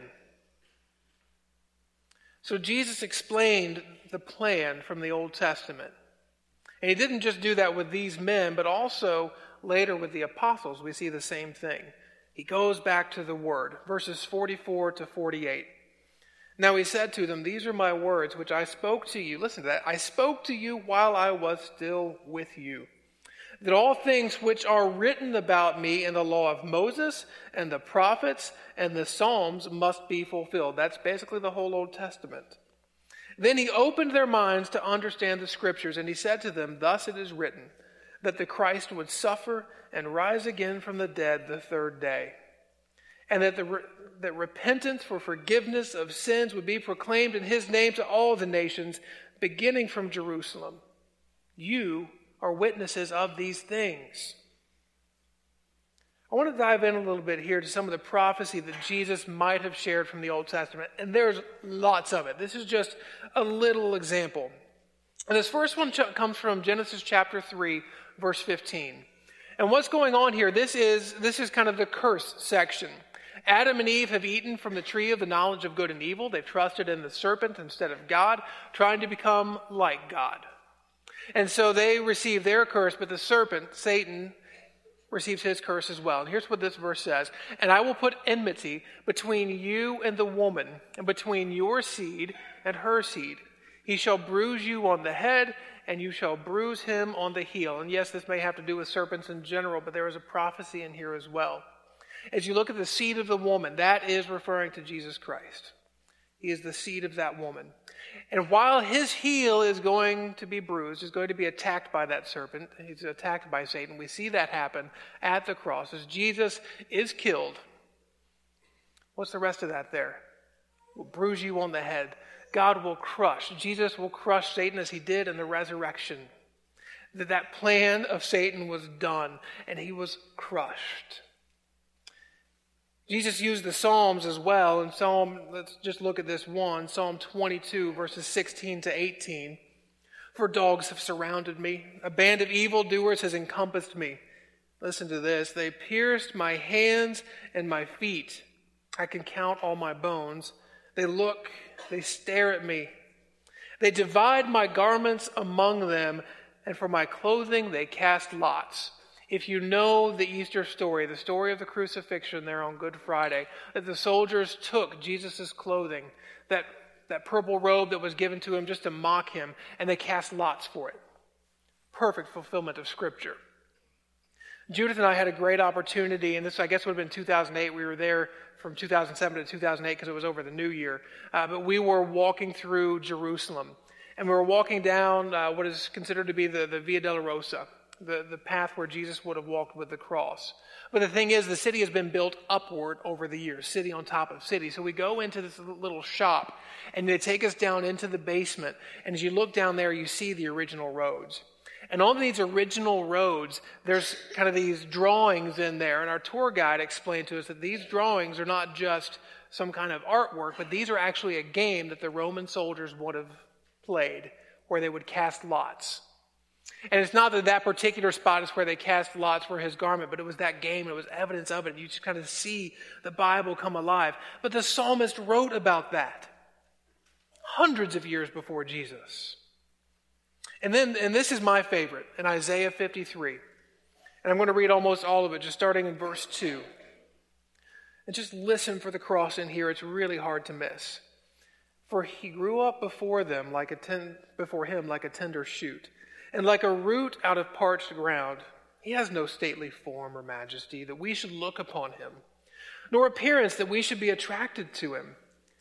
So Jesus explained the plan from the Old Testament. And he didn't just do that with these men, but also later with the apostles, we see the same thing. He goes back to the Word, verses 44 to 48. Now he said to them, these are my words which I spoke to you. Listen to that. I spoke to you while I was still with you. That all things which are written about me in the law of Moses and the prophets and the Psalms must be fulfilled. That's basically the whole Old Testament. Then he opened their minds to understand the Scriptures, and he said to them, thus it is written, that the Christ would suffer and rise again from the dead the third day, and that repentance for forgiveness of sins would be proclaimed in his name to all the nations, beginning from Jerusalem. You are witnesses of these things. I want to dive in a little bit here to some of the prophecy that Jesus might have shared from the Old Testament, and there's lots of it. This is just a little example. And this first one comes from Genesis chapter 3, verse 15. And what's going on here, this is kind of the curse section. Adam and Eve have eaten from the tree of the knowledge of good and evil. They've trusted in the serpent instead of God, trying to become like God. And so they receive their curse, but the serpent, Satan, receives his curse as well. And here's what this verse says. And I will put enmity between you and the woman, and between your seed and her seed. He shall bruise you on the head, and you shall bruise him on the heel. And yes, this may have to do with serpents in general, but there is a prophecy in here as well. As you look at the seed of the woman, that is referring to Jesus Christ. He is the seed of that woman. And while his heel is going to be bruised, is going to be attacked by that serpent, he's attacked by Satan, we see that happen at the cross. As Jesus is killed, what's the rest of that there? Will bruise you on the head. God will crush. Jesus will crush Satan as he did in the resurrection. That plan of Satan was done, and he was crushed. Jesus used the Psalms as well. In let's just look at this one, Psalm 22, verses 16 to 18. For dogs have surrounded me. A band of evildoers has encompassed me. Listen to this. They pierced my hands and my feet. I can count all my bones. They look, they stare at me. They divide my garments among them, and for my clothing they cast lots. If you know the Easter story, the story of the crucifixion there on Good Friday, that the soldiers took Jesus' clothing, that purple robe that was given to him just to mock him, and they cast lots for it. Perfect fulfillment of Scripture. Judith and I had a great opportunity, and this I guess would have been 2008. We were there from 2007 to 2008 because it was over the New Year. But we were walking through Jerusalem, and we were walking down what is considered to be the Via Dolorosa, the path where Jesus would have walked with the cross. But the thing is, the city has been built upward over the years, city on top of city. So we go into this little shop, and they take us down into the basement. And as you look down there, you see the original roads. And on these original roads, there's kind of these drawings in there. And our tour guide explained to us that these drawings are not just some kind of artwork, but these are actually a game that the Roman soldiers would have played, where they would cast lots. And it's not that particular spot is where they cast lots for his garment, but it was that game. It was evidence of it. You just kind of see the Bible come alive. But the psalmist wrote about that hundreds of years before Jesus. And this is my favorite, in Isaiah 53. And I'm going to read almost all of it, just starting in verse 2. And just listen for the cross in here. It's really hard to miss. For he grew up before him like a tender shoot, and like a root out of parched ground. He has no stately form or majesty that we should look upon him, nor appearance that we should be attracted to him.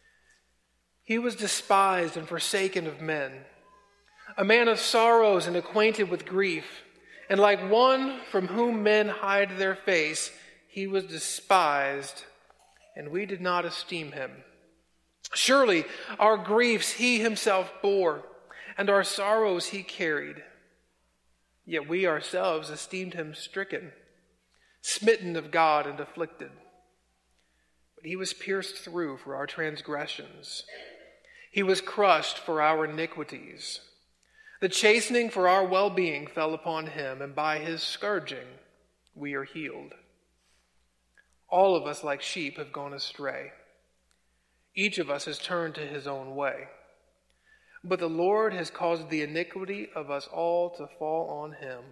He was despised and forsaken of men, a man of sorrows and acquainted with grief, and like one from whom men hide their face, he was despised, and we did not esteem him. Surely our griefs he himself bore, and our sorrows he carried. Yet we ourselves esteemed him stricken, smitten of God and afflicted. But he was pierced through for our transgressions. He was crushed for our iniquities. The chastening for our well-being fell upon him, and by his scourging we are healed. All of us like sheep have gone astray. Each of us has turned to his own way. But the Lord has caused the iniquity of us all to fall on him.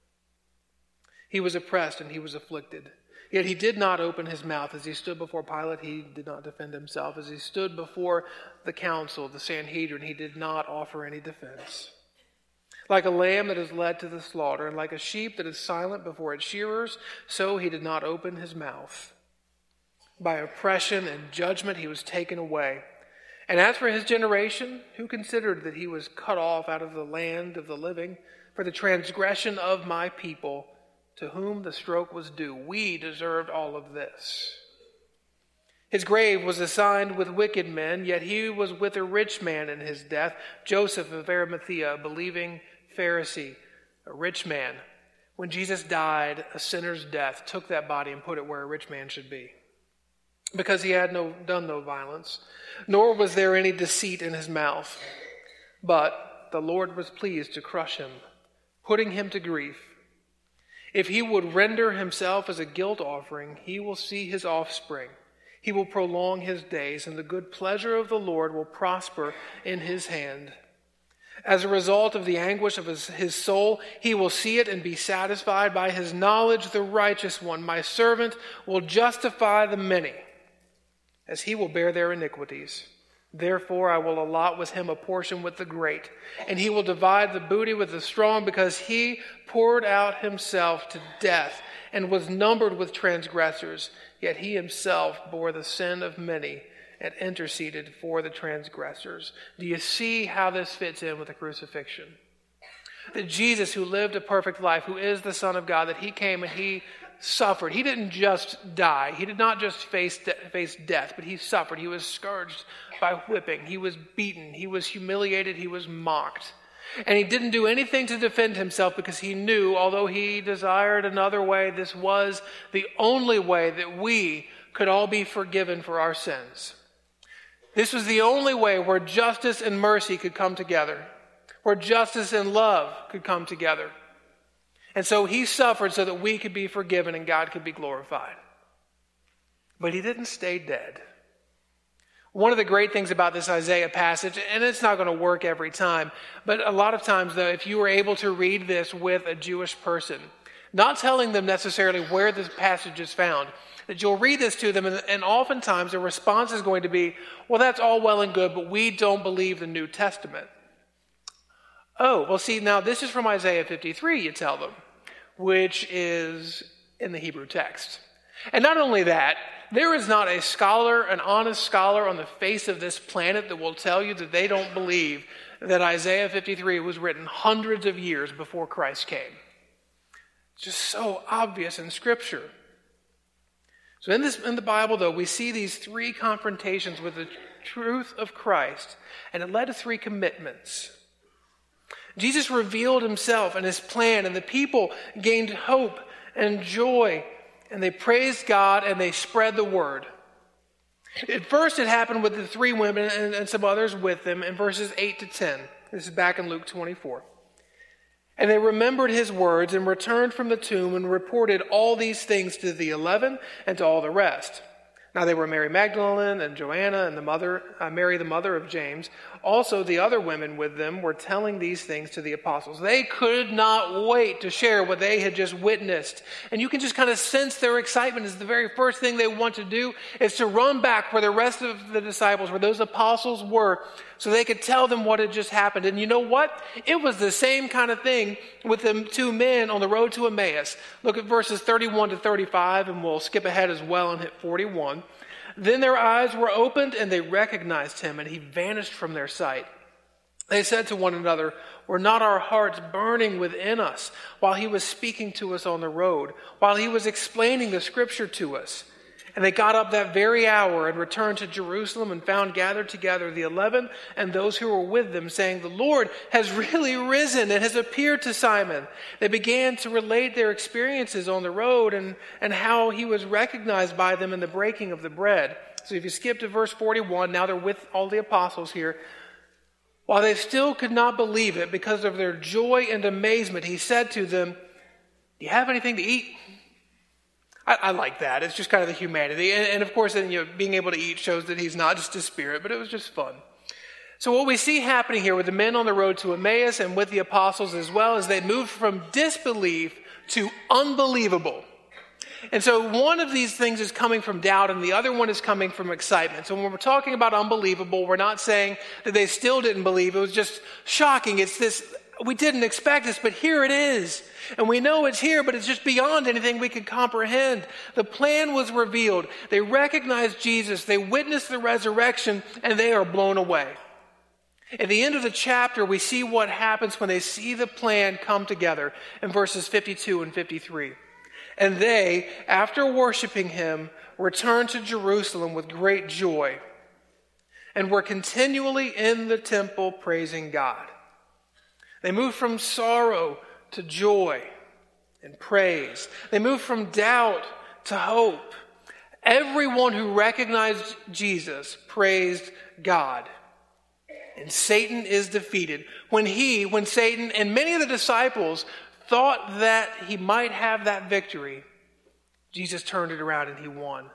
He was oppressed and he was afflicted. Yet he did not open his mouth. As he stood before Pilate, he did not defend himself. As he stood before the council, the Sanhedrin, he did not offer any defense. Like a lamb that is led to the slaughter, and like a sheep that is silent before its shearers, so he did not open his mouth. By oppression and judgment he was taken away. And as for his generation, who considered that he was cut off out of the land of the living for the transgression of my people, to whom the stroke was due? We deserved all of this. His grave was assigned with wicked men, yet he was with a rich man in his death, Joseph of Arimathea, a believing Pharisee, a rich man. When Jesus died, a sinner's death, took that body and put it where a rich man should be, because he had done no violence, nor was there any deceit in his mouth. But the Lord was pleased to crush him, putting him to grief. If he would render himself as a guilt offering, he will see his offspring. He will prolong his days, and the good pleasure of the Lord will prosper in his hand. As a result of the anguish of his soul, he will see it and be satisfied. By his knowledge, the righteous one, my servant, will justify the many, as he will bear their iniquities. Therefore I will allot with him a portion with the great, and he will divide the booty with the strong, because he poured out himself to death and was numbered with transgressors, yet he himself bore the sin of many and interceded for the transgressors. Do you see how this fits in with the crucifixion? That Jesus, who lived a perfect life, who is the Son of God, that he came and he suffered. He didn't just die. He did not just face death, but he suffered. He was scourged by whipping. He was beaten. He was humiliated. He was mocked. And he didn't do anything to defend himself because he knew, although he desired another way, this was the only way that we could all be forgiven for our sins. This was the only way where justice and mercy could come together, where justice and love could come together. And so he suffered so that we could be forgiven and God could be glorified. But he didn't stay dead. One of the great things about this Isaiah passage, and it's not going to work every time, but a lot of times, though, if you were able to read this with a Jewish person, not telling them necessarily where this passage is found, that you'll read this to them, and oftentimes the response is going to be, well, that's all well and good, but we don't believe the New Testament. Oh, well, see, now this is from Isaiah 53, you tell them, which is in the Hebrew text. And not only that, there is not a scholar, an honest scholar on the face of this planet that will tell you that they don't believe that Isaiah 53 was written hundreds of years before Christ came. It's just so obvious in Scripture. So in the Bible, though, we see these three confrontations with the truth of Christ, and it led to three commitments. Jesus revealed himself and his plan, and the people gained hope and joy, and they praised God and they spread the word. At first, it happened with the three women and some others with them in verses 8 to 10. This is back in Luke 24. And they remembered his words and returned from the tomb and reported all these things to the 11 and to all the rest. Now they were Mary Magdalene and Joanna and Mary the mother of James. Also the other women with them were telling these things to the apostles. They could not wait to share what they had just witnessed. And you can just kind of sense their excitement as the very first thing they want to do is to run back where the rest of the disciples, where those apostles were, so they could tell them what had just happened. And you know what? It was the same kind of thing with the two men on the road to Emmaus. Look at verses 31 to 35, and we'll skip ahead as well and hit 41. Then their eyes were opened, and they recognized him, and he vanished from their sight. They said to one another, "Were not our hearts burning within us while he was speaking to us on the road, while he was explaining the scripture to us?" And they got up that very hour and returned to Jerusalem and found gathered together the 11 and those who were with them, saying, "The Lord has really risen and has appeared to Simon." They began to relate their experiences on the road and how he was recognized by them in the breaking of the bread. So if you skip to verse 41, now they're with all the apostles here. While they still could not believe it because of their joy and amazement, he said to them, "Do you have anything to eat?" I like that. It's just kind of the humanity. And of course, being able to eat shows that he's not just a spirit, but it was just fun. So what we see happening here with the men on the road to Emmaus and with the apostles as well is they moved from disbelief to unbelievable. And so one of these things is coming from doubt and the other one is coming from excitement. So when we're talking about unbelievable, we're not saying that they still didn't believe. It was just shocking. It's this, we didn't expect this, but here it is. And we know it's here, but it's just beyond anything we could comprehend. The plan was revealed. They recognized Jesus. They witnessed the resurrection, and they are blown away. At the end of the chapter, we see what happens when they see the plan come together in verses 52 and 53. And they, after worshiping him, returned to Jerusalem with great joy and were continually in the temple praising God. They moved from sorrow to joy and praise. They moved from doubt to hope. Everyone who recognized Jesus praised God. And Satan is defeated. When Satan and many of the disciples thought that he might have that victory, Jesus turned it around and he won.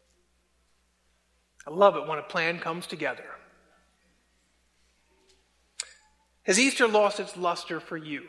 I love it when a plan comes together. Has Easter lost its luster for you?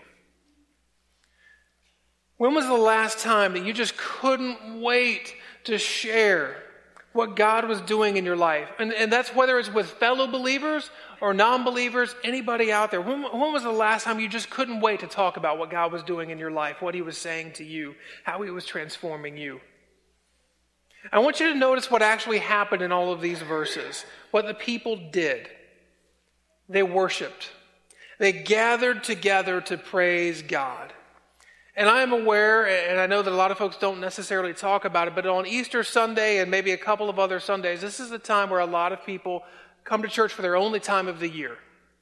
When was the last time that you just couldn't wait to share what God was doing in your life? And that's whether it's with fellow believers or non-believers, anybody out there. When was the last time you just couldn't wait to talk about what God was doing in your life, what he was saying to you, how he was transforming you? I want you to notice what actually happened in all of these verses, what the people did. They worshiped. They gathered together to praise God. And I am aware, and I know that a lot of folks don't necessarily talk about it, but on Easter Sunday and maybe a couple of other Sundays, this is the time where a lot of people come to church for their only time of the year.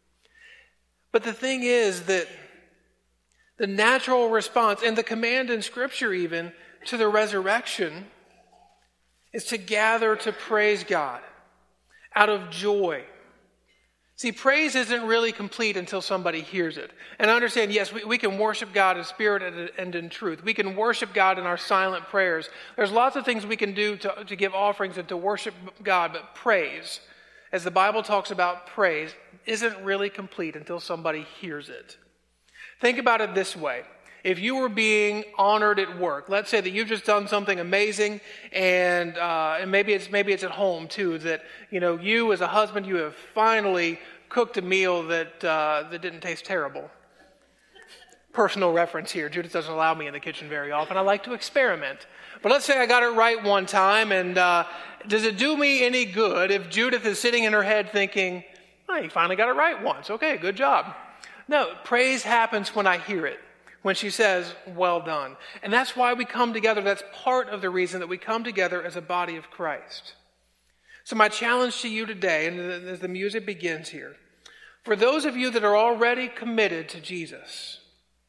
But the thing is that the natural response, and the command in Scripture even, to the resurrection is to gather to praise God out of joy. See, praise isn't really complete until somebody hears it. And I understand, yes, we can worship God in spirit and in truth. We can worship God in our silent prayers. There's lots of things we can do to give offerings and to worship God, but praise, as the Bible talks about praise, isn't really complete until somebody hears it. Think about it this way. If you were being honored at work, let's say that you've just done something amazing, and maybe it's at home too, that you as a husband, you have finally cooked a meal that didn't taste terrible. Personal reference here. Judith doesn't allow me in the kitchen very often. I like to experiment. But let's say I got it right one time, and does it do me any good if Judith is sitting in her head thinking, "Oh, you finally got it right once. Okay, good job." No, praise happens when I hear it. When she says, "Well done." And that's why we come together. That's part of the reason that we come together as a body of Christ. So my challenge to you today, and as the music begins here, for those of you that are already committed to Jesus,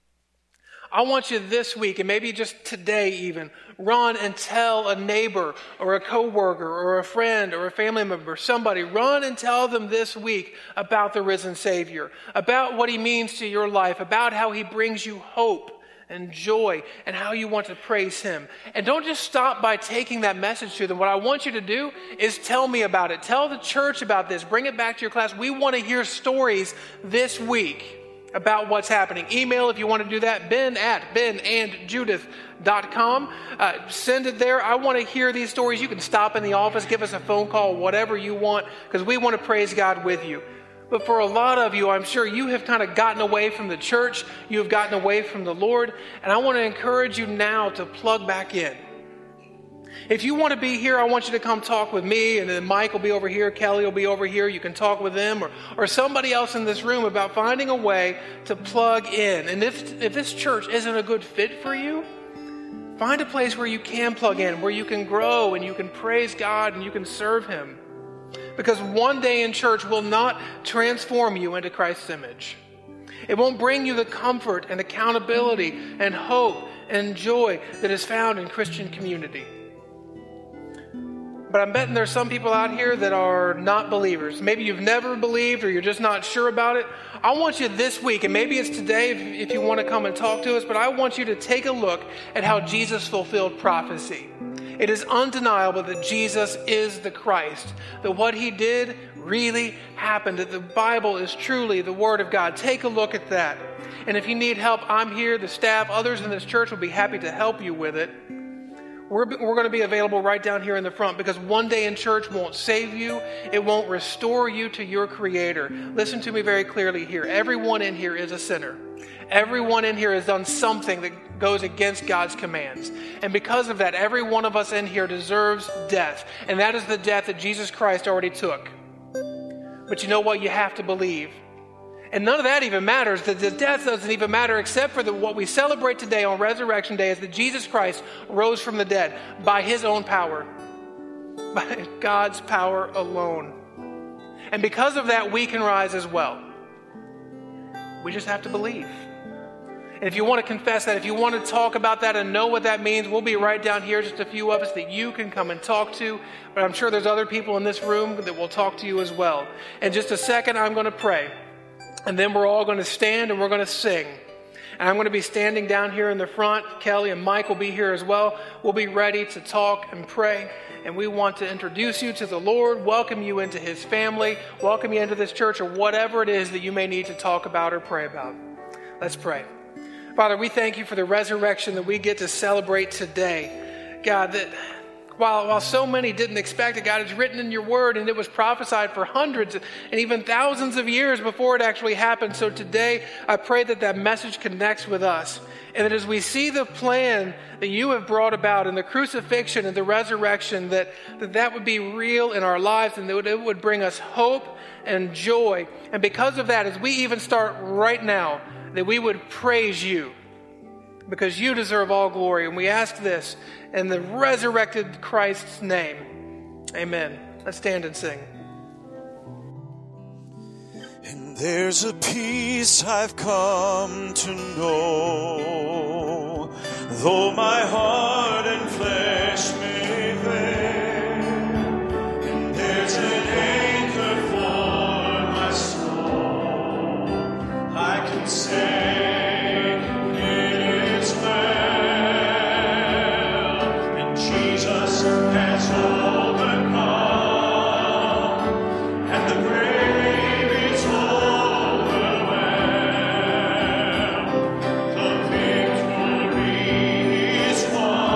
I want you this week, and maybe just today even, run and tell a neighbor or a coworker or a friend or a family member, somebody, run and tell them this week about the risen Savior, about what He means to your life, about how He brings you hope and joy, and how you want to praise Him. And don't just stop by taking that message to them. What I want you to do is tell me about it. Tell the church about this. Bring it back to your class. We want to hear stories this week about what's happening. Email if you want to do that, ben@benandjudith.com. Send it there. I want to hear these stories. You can stop in the office, give us a phone call, whatever you want, because we want to praise God with you. But for a lot of you, I'm sure you have kind of gotten away from the church. You have gotten away from the Lord. And I want to encourage you now to plug back in. If you want to be here, I want you to come talk with me, and then Mike will be over here, Kelly will be over here. You can talk with them or somebody else in this room about finding a way to plug in. And if this church isn't a good fit for you, find a place where you can plug in, where you can grow and you can praise God and you can serve Him. Because one day in church will not transform you into Christ's image. It won't bring you the comfort and accountability and hope and joy that is found in Christian community. But I'm betting there's some people out here that are not believers. Maybe you've never believed or you're just not sure about it. I want you this week, and maybe it's today if you want to come and talk to us, but I want you to take a look at how Jesus fulfilled prophecy. It is undeniable that Jesus is the Christ, that what He did really happened, that the Bible is truly the Word of God. Take a look at that. And if you need help, I'm here, the staff, others in this church will be happy to help you with it. We're going to be available right down here in the front, because one day in church won't save you. It won't restore you to your Creator. Listen to me very clearly here. Everyone in here is a sinner. Everyone in here has done something that goes against God's commands. And because of that, every one of us in here deserves death. And that is the death that Jesus Christ already took. But you know what? You have to believe. And none of that even matters. The death doesn't even matter, except for what we celebrate today on Resurrection Day is that Jesus Christ rose from the dead by His own power, by God's power alone. And because of that, we can rise as well. We just have to believe. And if you want to confess that, if you want to talk about that and know what that means, we'll be right down here, just a few of us that you can come and talk to. But I'm sure there's other people in this room that will talk to you as well. In just a second, I'm going to pray. And then we're all going to stand and we're going to sing. And I'm going to be standing down here in the front. Kelly and Mike will be here as well. We'll be ready to talk and pray. And we want to introduce you to the Lord, welcome you into His family, welcome you into this church, or whatever it is that you may need to talk about or pray about. Let's pray. Father, we thank You for the resurrection that we get to celebrate today. God, that while so many didn't expect it, God, it's written in your word, and it was prophesied for hundreds and even thousands of years before it actually happened. So today, I pray that that message connects with us, and that as we see the plan that you have brought about in the crucifixion and the resurrection, that would be real in our lives, and that it would bring us hope and joy. And because of that, as we even start right now, that we would praise you, because you deserve all glory. And we ask this in the resurrected Christ's name. Amen. Let's stand and sing. And there's a peace I've come to know, though my heart and flesh may fail, and there's an anchor for my soul. I can say it is well, and Jesus has overcome, and the grave is overwhelmed. The victory is won.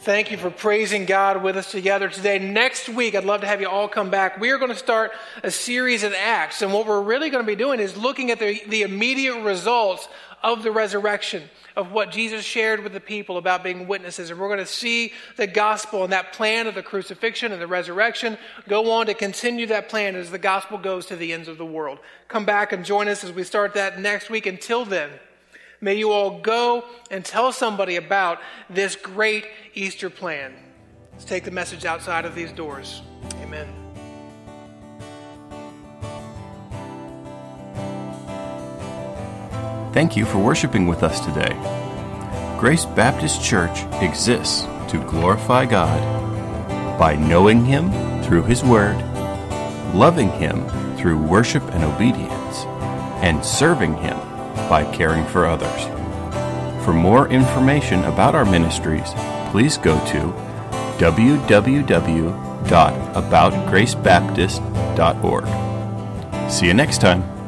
Thank you for praising God with us together today. Next week, I'd love to have you all come back. We are going to start a series in Acts, and what we're really going to be doing is looking at the immediate results of the resurrection, of what Jesus shared with the people about being witnesses. And we're going to see the gospel and that plan of the crucifixion and the resurrection go on to continue that plan as the gospel goes to the ends of the world. Come back and join us as we start that next week. Until then, may you all go and tell somebody about this great Easter plan. Let's take the message outside of these doors. Amen. Thank you for worshiping with us today. Grace Baptist Church exists to glorify God by knowing Him through His Word, loving Him through worship and obedience, and serving Him by caring for others. For more information about our ministries, please go to www.aboutgracebaptist.org. See you next time.